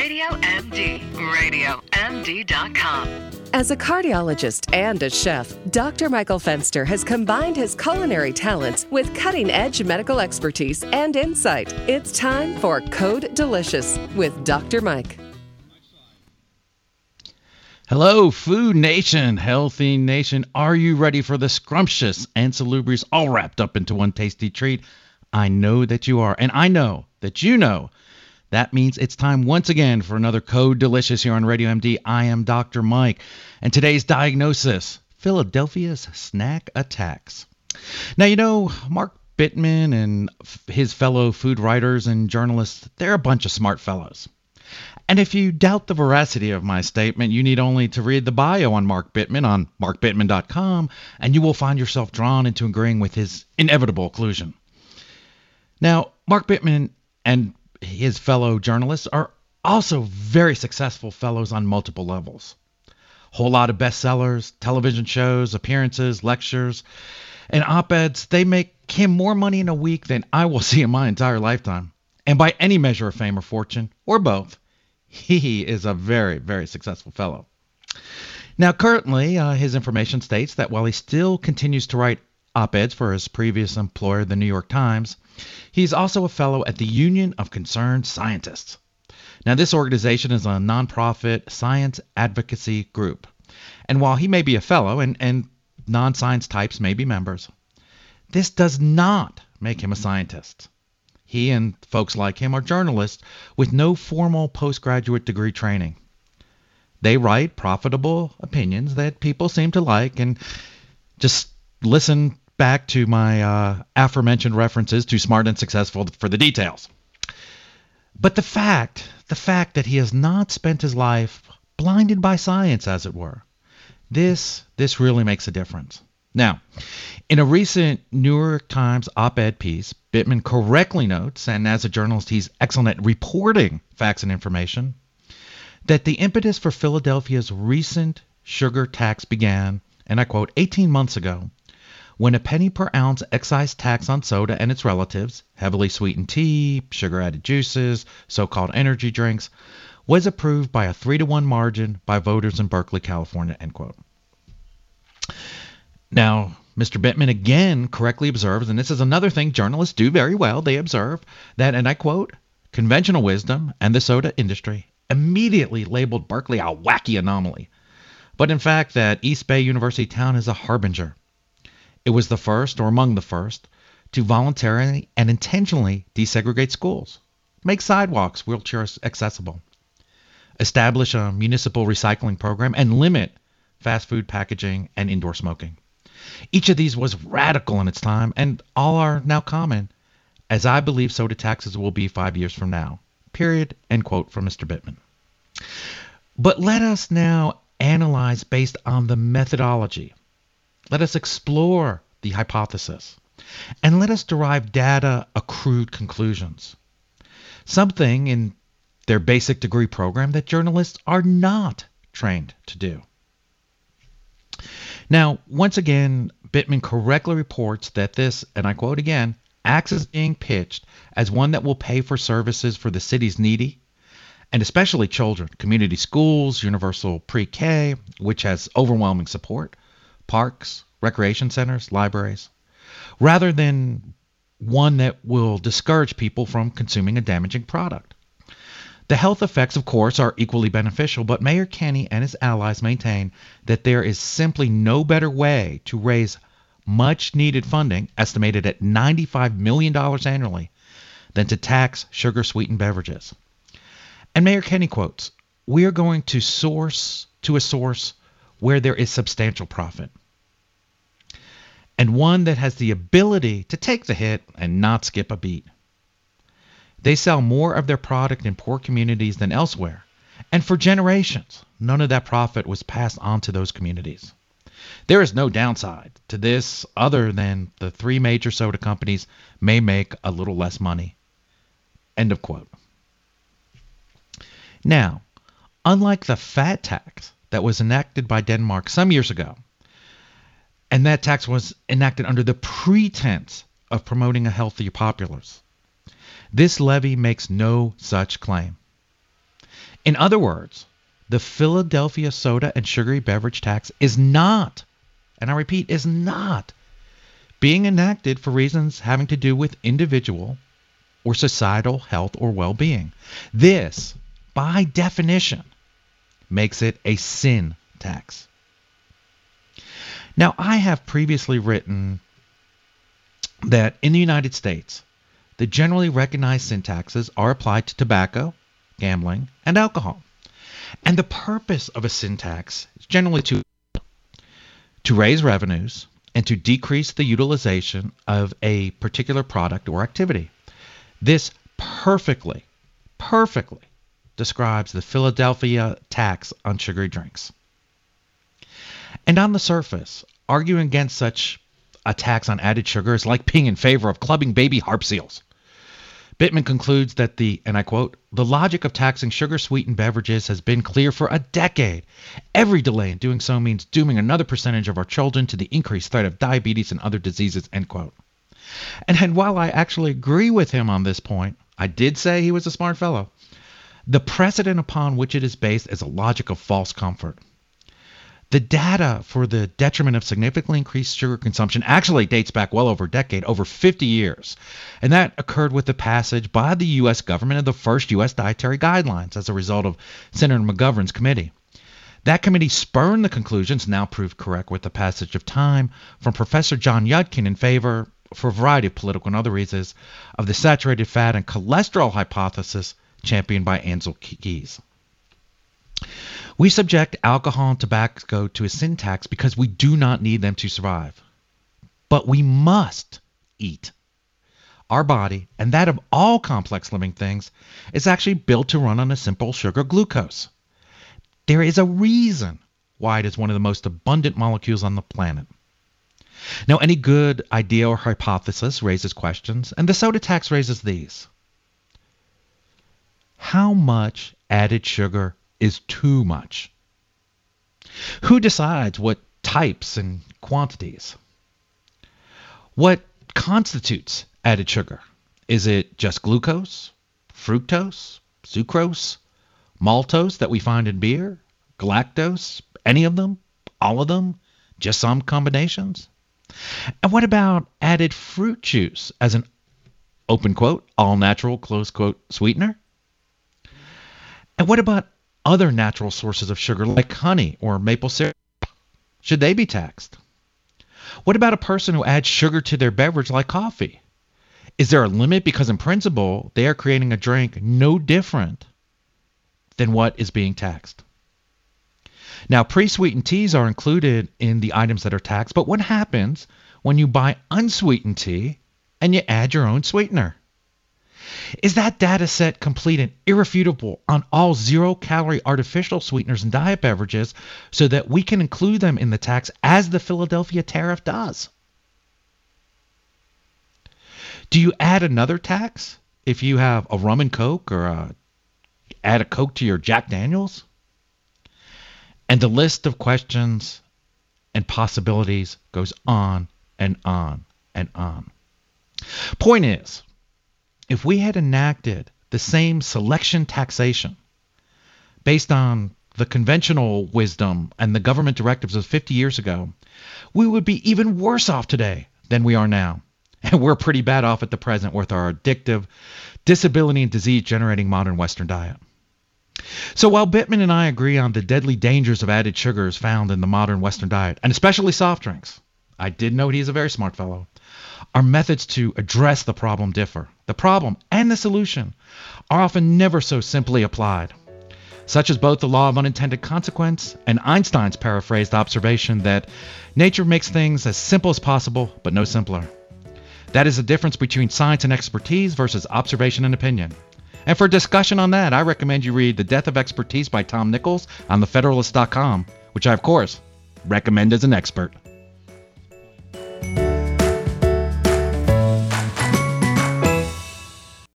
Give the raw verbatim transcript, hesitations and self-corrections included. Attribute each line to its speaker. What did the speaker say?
Speaker 1: Radio M D. radio M D dot com.
Speaker 2: As a cardiologist and a chef, Doctor Michael Fenster has combined his culinary talents with cutting-edge medical expertise and insight. It's time for Code Delicious with Doctor Mike.
Speaker 3: Hello, Food Nation, Healthy Nation. Are you ready for the scrumptious and salubrious all wrapped up into one tasty treat? I know that you are, and I know that you know. That means it's time once again for another Code Delicious here on Radio M D. I am Doctor Mike, and today's diagnosis, Philadelphia's snack attacks. Now, you know, Mark Bittman and his fellow food writers and journalists, they're a bunch of smart fellows. And if you doubt the veracity of my statement, you need only to read the bio on Mark Bittman on mark bittman dot com, and you will find yourself drawn into agreeing with his inevitable conclusion. Now, Mark Bittman and his fellow journalists are also very successful fellows on multiple levels. Whole lot of bestsellers, television shows, appearances, lectures, and op-eds. They make him more money in a week than I will see in my entire lifetime. And by any measure of fame or fortune, or both, he is a very, very successful fellow. Now, currently, uh, his information states that while he still continues to write op-eds for his previous employer, the New York Times, he's also a fellow at the Union of Concerned Scientists. Now, this organization is a nonprofit science advocacy group. And while he may be a fellow and, and non-science types may be members, this does not make him a scientist. He and folks like him are journalists with no formal postgraduate degree training. They write profitable opinions that people seem to like, and just listen back to my uh, aforementioned references to Smart and Successful for the details. But the fact, the fact that he has not spent his life blinded by science, as it were, this, this really makes a difference. Now, in a recent New York Times op-ed piece, Bittman correctly notes, and as a journalist he's excellent at reporting facts and information, that the impetus for Philadelphia's recent sugar tax began, and I quote, eighteen months ago, when a penny per ounce excise tax on soda and its relatives, heavily sweetened tea, sugar-added juices, so-called energy drinks, was approved by a three to one margin by voters in Berkeley, California, end quote. Now, Mister Bittman again correctly observes, and this is another thing journalists do very well, they observe that, and I quote, conventional wisdom and the soda industry immediately labeled Berkeley a wacky anomaly. But in fact, that East Bay University town is a harbinger. It was the first, or among the first, to voluntarily and intentionally desegregate schools, make sidewalks wheelchair accessible, establish a municipal recycling program, and limit fast food packaging and indoor smoking. Each of these was radical in its time, and all are now common, as I believe soda taxes will be five years from now. Period. End quote from Mister Bittman. But let us now analyze based on the methodology. Let us explore the hypothesis, and let us derive data accrued conclusions. Something in their basic degree program that journalists are not trained to do. Now, once again, Bittman correctly reports that this, and I quote again, acts as being pitched as one that will pay for services for the city's needy, and especially children, community schools, universal pre-K, which has overwhelming support, parks, recreation centers, libraries, rather than one that will discourage people from consuming a damaging product. The health effects, of course, are equally beneficial, but Mayor Kenney and his allies maintain that there is simply no better way to raise much-needed funding, estimated at ninety-five million dollars annually, than to tax sugar-sweetened beverages. And Mayor Kenney quotes, "We are going to source to a source where there is substantial profit, and one that has the ability to take the hit and not skip a beat. They sell more of their product in poor communities than elsewhere, and for generations, none of that profit was passed on to those communities. There is no downside to this other than the three major soda companies may make a little less money." End of quote. Now, unlike the fat tax that was enacted by Denmark some years ago, and that tax was enacted under the pretense of promoting a healthier populace, this levy makes no such claim. In other words, the Philadelphia soda and sugary beverage tax is not, and I repeat, is not being enacted for reasons having to do with individual or societal health or well-being. This, by definition, makes it a sin tax. Now, I have previously written that in the United States, the generally recognized sin taxes are applied to tobacco, gambling, and alcohol. And the purpose of a sin tax is generally to, to raise revenues and to decrease the utilization of a particular product or activity. This perfectly, perfectly describes the Philadelphia tax on sugary drinks. And on the surface, arguing against such a tax on added sugar is like being in favor of clubbing baby harp seals. Bittman concludes that the, and I quote, "the logic of taxing sugar-sweetened beverages has been clear for a decade. Every delay in doing so means dooming another percentage of our children to the increased threat of diabetes and other diseases," end quote. And, and while I actually agree with him on this point, I did say he was a smart fellow. The precedent upon which it is based is a logic of false comfort. The data for the detriment of significantly increased sugar consumption actually dates back well over a decade, over fifty years. And that occurred with the passage by the U S government of the first U S dietary guidelines as a result of Senator McGovern's committee. That committee spurned the conclusions, now proved correct with the passage of time, from Professor John Yudkin in favor, for a variety of political and other reasons, of the saturated fat and cholesterol hypothesis championed by Ansel Keys. We subject alcohol and tobacco to a sin tax because we do not need them to survive. But we must eat. Our body, and that of all complex living things, is actually built to run on a simple sugar, glucose. There is a reason why it is one of the most abundant molecules on the planet. Now, any good idea or hypothesis raises questions, and the soda tax raises these. How much added sugar is too much? Who decides what types and quantities? What constitutes added sugar? Is it just glucose, fructose, sucrose, maltose that we find in beer, galactose, any of them, all of them, just some combinations? And what about added fruit juice as an, open quote, all natural, close quote, sweetener? And what about other natural sources of sugar like honey or maple syrup? Should they be taxed? What about a person who adds sugar to their beverage like coffee? Is there a limit because in principle they are creating a drink no different than what is being taxed? Now, pre-sweetened teas are included in the items that are taxed, but what happens when you buy unsweetened tea and you add your own sweetener? Is that data set complete and irrefutable on all zero-calorie artificial sweeteners and diet beverages so that we can include them in the tax as the Philadelphia tariff does? Do you add another tax if you have a rum and Coke or a, add a Coke to your Jack Daniels? And the list of questions and possibilities goes on and on and on. Point is, if we had enacted the same selection taxation based on the conventional wisdom and the government directives of fifty years ago, we would be even worse off today than we are now. And we're pretty bad off at the present with our addictive, disability and disease-generating modern Western diet. So while Bittman and I agree on the deadly dangers of added sugars found in the modern Western diet, and especially soft drinks, I did note he's a very smart fellow, our methods to address the problem differ. The problem and the solution are often never so simply applied, such as both the law of unintended consequence and Einstein's paraphrased observation that nature makes things as simple as possible, but no simpler. That is the difference between science and expertise versus observation and opinion. And for discussion on that, I recommend you read The Death of Expertise by Tom Nichols on the Federalist dot com, which I, of course, recommend as an expert.